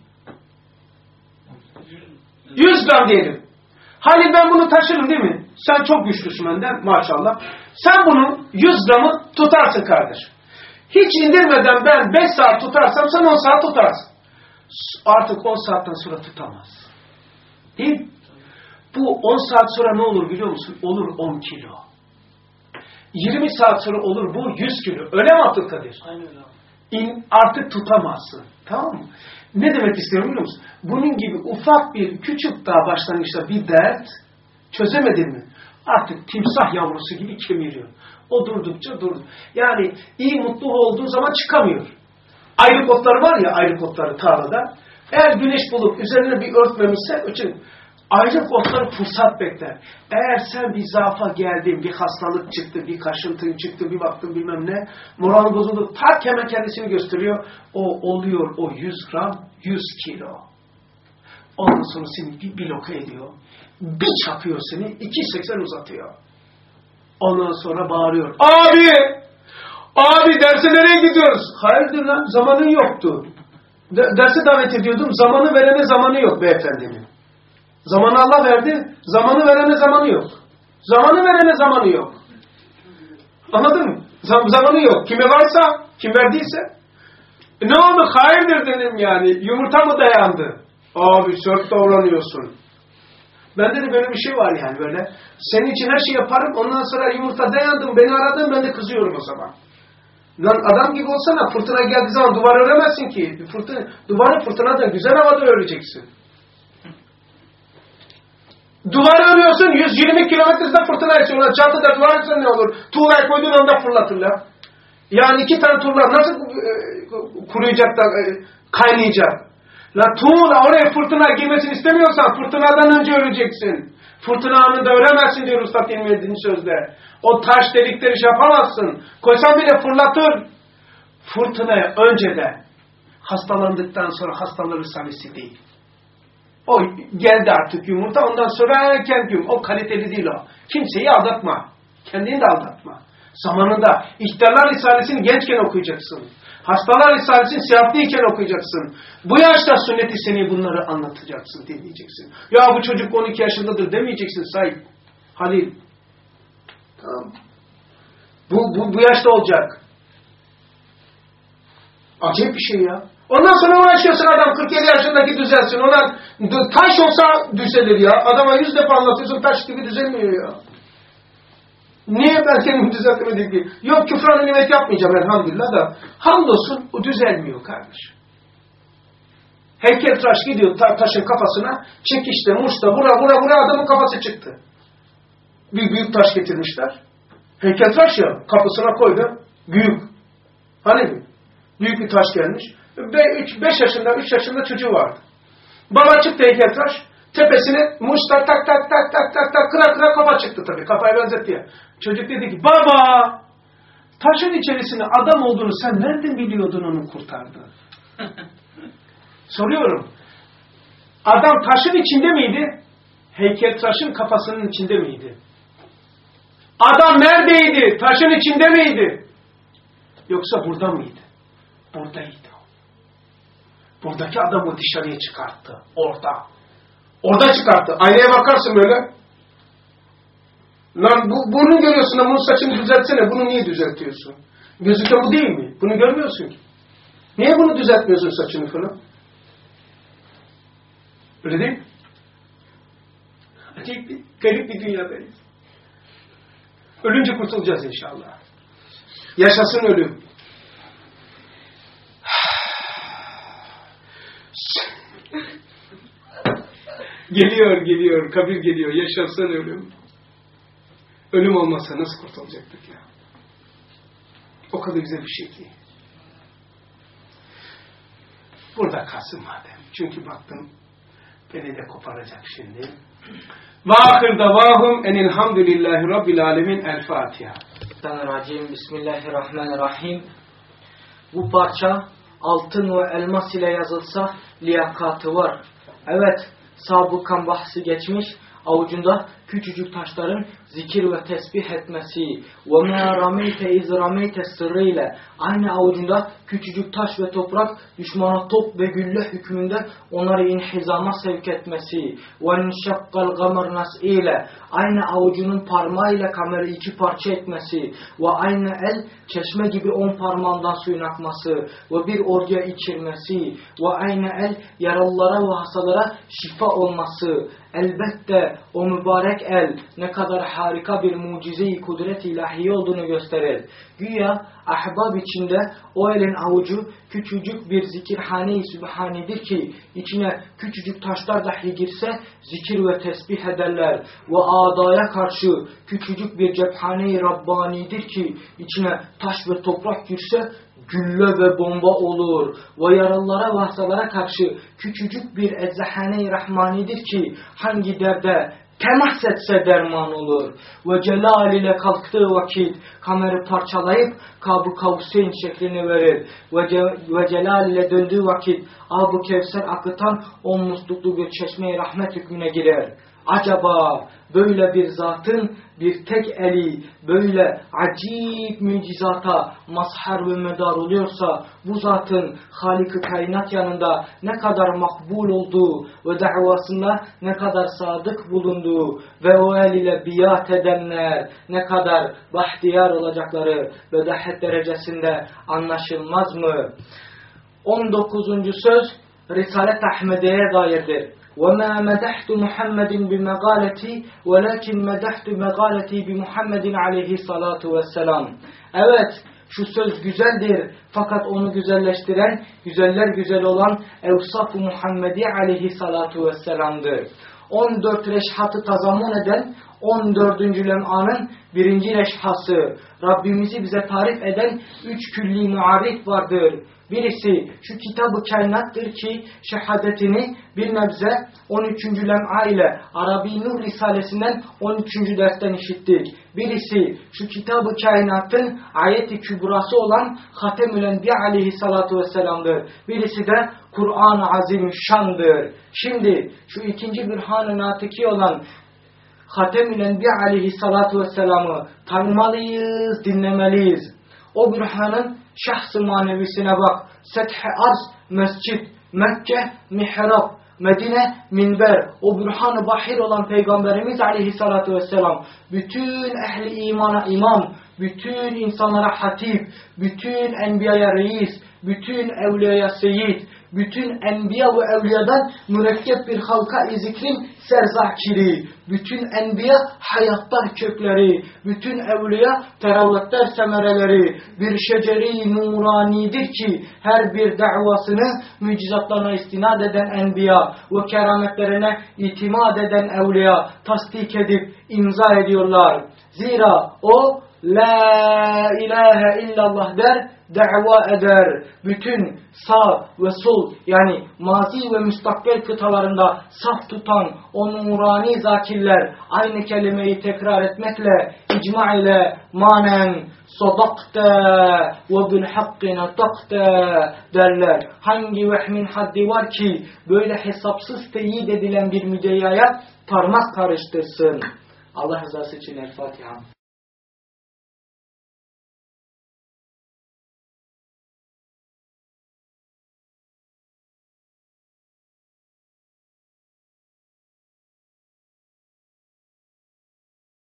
yüz gram diyelim. Halil ben bunu taşırım değil mi? Sen çok güçlüsün benden maşallah. Sen bunu yüz gramı tutarsın kardeş. Hiç indirmeden ben beş saat tutarsam sen on saat tutarsın. Artık on saatten sonra tutamaz. Değil mi? Bu on saat sonra ne olur biliyor musun? Olur on kilo. yirmi saat sonra olur bu yüz kilo. Öyle mi Abdülkadir? Aynen öyle. İn, artık tutamazsın. Tamam mı? Ne demek istiyorum biliyor musun? Bunun gibi ufak bir küçük daha başlangıçta bir dert çözemedin mi? Artık timsah yavrusu gibi kemiriyor. O durdukça durdu. Yani iyi mutlu olduğu zaman çıkamıyor. Ayrık otları var ya, ayrık otları tarlada. Eğer güneş bulup üzerine bir örtmemişse için ayrık otları fırsat bekler. Eğer sen bir zaafa geldin, bir hastalık çıktı, bir kaşıntın çıktı, bir baktın bilmem ne, moral bozuldu, tak hemen kendisini gösteriyor. O oluyor o yüz gram, yüz kilo. Ondan sonra seni bir bloke ediyor. Bir çakıyor seni, iki seksen uzatıyor. Ondan sonra bağırıyor. Abi! Abi derse nereye gidiyoruz? Hayırdır lan? Zamanın yoktu. De derse davet ediyordum. Zamanı verene zamanı yok beyefendinin. Zamanı Allah verdi. Zamanı verene zamanı yok. Zamanı verene zamanı yok. Anladın mı? Zam zamanı yok. Kime varsa, kim verdiyse. E ne oldu? Hayırdır dedim yani. Yumurta mı dayandı? Abi sört davranıyorsun. Bende de böyle bir şey var yani böyle. Senin için her şey yaparım. Ondan sonra yumurta dayandım. Beni aradın. Ben de kızıyorum o zaman. Lan adam gibi olsana, fırtına geldiği zaman duvar öremezsin ki. Fırtına, duvarı fırtınadan güzel havada öreceksin. Duvar örüyorsun, yüz yirmi kilometresinde fırtına esiyor. Ulan çatıda duvar örsen ne olur? Tuğla'yı koyduğun anda fırlatırlar. Yani iki tane tuğla nasıl e, kuruyacak da e, kaynayacak? La tuğla oraya fırtına girmesini istemiyorsan fırtınadan önce öreceksin. Fırtına anında öremezsin diyor Üstad İlmiyeddin sözde. O taş delikleri şey yapamazsın. Koysan bile fırlatır. Fırtınaya önce de hastalandıktan sonra hastalığı risalesi değil. O geldi artık yumurta, ondan sonra erken gün. O kaliteli değil o. Kimseyi aldatma. Kendini de aldatma. Zamanında ihtiyarlar risalesini gençken okuyacaksın. Hastalar risalesini siyahlıyken okuyacaksın. Bu yaşta sünnet-i seni bunları anlatacaksın, dinleyeceksin. Ya bu çocuk on iki yaşındadır demeyeceksin sahip. Halil. Tamam. Bu, bu, bu yaşta olacak. Acayip bir şey ya. Ondan sonra uğraşıyorsun adam kırk yedi yaşındaki düzelsin. Ona taş olsa düzelir ya. Adama yüz defa anlatıyorsun taş gibi düzelmiyor ya. Niye ben kendimi düzeltemedim ki? Yok küfran nimet yapmayacağım elhamdülillah da. Hamdolsun o düzelmiyor kardeş. Heykeltıraş gidiyor ta taşın kafasına. Çekişte, muşta, vura vura vura adamın kafası çıktı. Bir büyük taş getirmişler. Heykeltıraş ya kapısına koydu. Büyük. Hani büyük bir taş gelmiş. beş yaşında, üç yaşında çocuğu vardı. Baba çıktı heykeltıraş. Tepesine muşta tak tak tak tak tak tak kıra kıra kafa çıktı tabii. Kafaya benzetti ya. Çocuk dedi ki baba taşın içerisinde adam olduğunu sen nereden biliyordun onu kurtardı? Soruyorum. Adam taşın içinde miydi? Heykeltıraşın kafasının içinde miydi? Adam neredeydi? Taşın içinde miydi? Yoksa burada mıydı? Buradaydı. Buradaki adamı dışarıya çıkarttı. Orada. Orada çıkarttı. Aynaya bakarsın böyle. Lan bu, bunu görüyorsun ama bunun saçını düzeltsene. Bunu niye düzeltiyorsun? Gözüken bu değil mi? Bunu görmüyorsun ki. Niye bunu düzeltmiyorsun saçını falan? Öyle değil mi? Acayip bir, garip bir dünyadayız. Ölünce kurtulacağız inşallah. Yaşasın ölüm. Geliyor, geliyor, kabir geliyor, yaşasın ölüm. Ölüm olmasa nasıl kurtulacaktık ya? O kadar güzel bir şey ki. Burada kalsın madem. Çünkü baktım, beni de koparacak şimdi. Ve ahir davahum enilhamdülillahi rabbil alemin. El Fatiha. Bismillahirrahmanirrahim. Bu parça altın ve elmas ile yazılsa liyakatı var. Evet, sabıkan bahsi geçmiş, avucunda küçücük taşların zikir ve tesbih etmesi ve mâ rameyte iz rameyte sırrıyla aynı avucunda küçücük taş ve toprak düşmana top ve gülle hükmünde onları inhizama sevk etmesi ve nşakkal gamar nas'iyle aynı avucunun parmağıyla kamerayı iki parça etmesi ve aynı el çeşme gibi on parmağından suyun akması ve bir oraya içirmesi ve aynı el yaralılara ve hastalara şifa olması. Elbette o mübarek el ne kadar harika bir mucize-i kudret ilahi olduğunu gösterir. Güya ahbab içinde o elin avucu küçücük bir zikirhane-i sübhanidir ki içine küçücük taşlar dahi girse zikir ve tesbih ederler. Ve adaya karşı küçücük bir cephane-i Rabbanidir ki içine taş ve toprak girse gülle ve bomba olur. Ve yaralılara ve hastalara karşı küçücük bir eczahane-i Rahmanidir ki hangi derde temas etse derman olur. Ve celal ile kalktığı vakit kamerayı parçalayıp Kab-ı Kavseyn şeklini verir. Ve, ce ve celal ile döndüğü vakit Ab-ı Kevser akıtan o musluklu bir çeşme-i rahmet hükmüne girer. Acaba böyle bir zatın bir tek eli böyle acayip mucizata mazhar ve medar oluyorsa bu zatın Halik-i Kainat yanında ne kadar makbul olduğu ve davasında ne kadar sadık bulunduğu ve o el ile biat edenler ne kadar bahtiyar olacakları bedahet derecesinde anlaşılmaz mı? on dokuzuncu söz Risalet-i Ahmediye'ye dairdir. وَمَا مَدَحْتُ مُحَمَّدٍ بِمَقَالَتِي وَلَكِنْ مَدَحْتُ مَقَالَتِي بِمُحَمَّدٍ عَلَيْهِ salatu vesselam. Evet, şu söz güzeldir. Fakat onu güzelleştiren, güzeller güzel olan Evsaf-ı Muhammedi aleyhissalatu vesselam'dır. on dört reşhatı tazammun eden on dördüncü lem'anın birinci reşhası, Rabbimizi bize tarif eden üç külli muarif vardır. Birisi şu kitab-ı kainattır ki şehadetini bir nebze on üçüncü lem'a ile Arabi Nur Risalesinden on üçüncü dersten işittik. Birisi şu kitab-ı kainatın ayeti kübrası olan Hatemül Enbiya aleyhissalatu vesselam'dır. Birisi de Kur'an-ı Azimüşşan'dır. Şimdi şu ikinci bürhan-ı natiki olan Hatemül Enbiya aleyhissalatu vesselam'ı tanımalıyız, dinlemeliyiz. O bürhanın şahs-ı manevisine bak. Seth-i arz, mescid, Mekke, mihrab, Medine, minber. O bürhan-ı bahir olan Peygamberimiz aleyhissalatu vesselam bütün ehli imana imam, bütün insanlara hatip, bütün enbiyaya reis, bütün evliyaya seyyid, bütün enbiya ve evliyadan mürekkep bir halka-i zikrin serzakiri, bütün enbiya hayattar kökleri, bütün evliya teravvetler semereleri, bir şeceri nuranidir ki her bir davasını mücizatlarına istinad eden enbiya ve kerametlerine itimat eden evliya tasdik edip imza ediyorlar. Zira o La ilahe illallah der, da'va eder. Bütün sağ ve sol yani mazi ve müstakbel kıtalarında saf tutan o nurani zakirler aynı kelimeyi tekrar etmekle, icma ile manen sadakta ve bil hakkı natakta derler. Hangi vehmin haddi var ki böyle hesapsız teyit edilen bir müdeyyaya parmak karıştırsın. Allah rızası için El Fatiha.